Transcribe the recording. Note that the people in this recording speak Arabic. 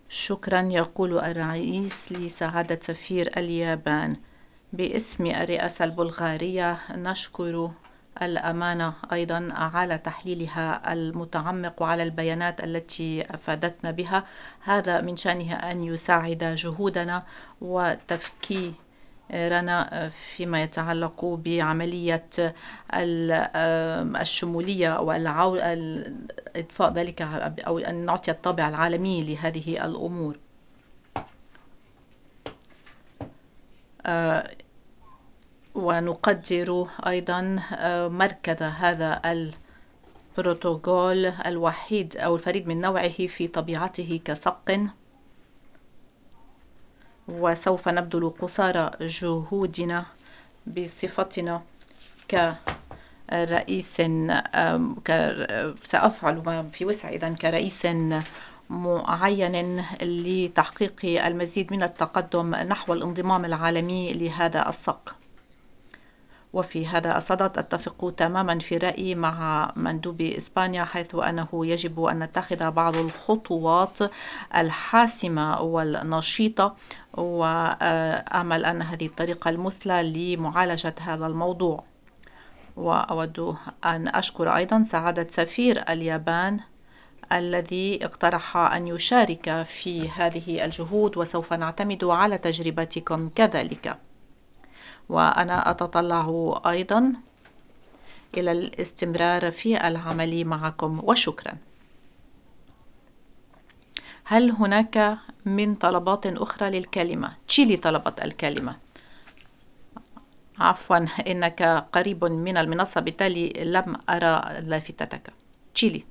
شكرا. يقول الرئيس لسعادة سفير اليابان: باسم الرئاسة البلغارية نشكر الأمانة أيضا على تحليلها المتعمق وعلى البيانات التي أفادتنا بها. هذا من شأنه أن يساعد جهودنا وتفكيرنا فيما يتعلق بعملية الشمولية أو إضفاء ذلك أو أن نعطي الطابع العالمي لهذه الأمور. ونقدر أيضا مركز هذا البروتوكول الوحيد أو الفريد من نوعه في طبيعته كسق، وسوف نبذل قصارى جهودنا بصفتنا كرئيس سأفعل ما في وسعي إذن كرئيس معين لتحقيق المزيد من التقدم نحو الانضمام العالمي لهذا السق. وفي هذا الصدد أتفق تماما في رأيي مع مندوب إسبانيا، حيث أنه يجب أن نتخذ بعض الخطوات الحاسمة والنشيطة، وأعمل أن هذه الطريقة المثلى لمعالجة هذا الموضوع. وأود أن أشكر أيضا سعادة سفير اليابان الذي اقترح أن يشارك في هذه الجهود، وسوف نعتمد على تجربتكم كذلك. وأنا أتطلع أيضا إلى الاستمرار في العمل معكم، وشكرا. هل هناك من طلبات أخرى للكلمة؟ تشيلي طلبت الكلمة. عفوا، إنك قريب من المنصة بالتالي لم أرى لافتتك. تشيلي.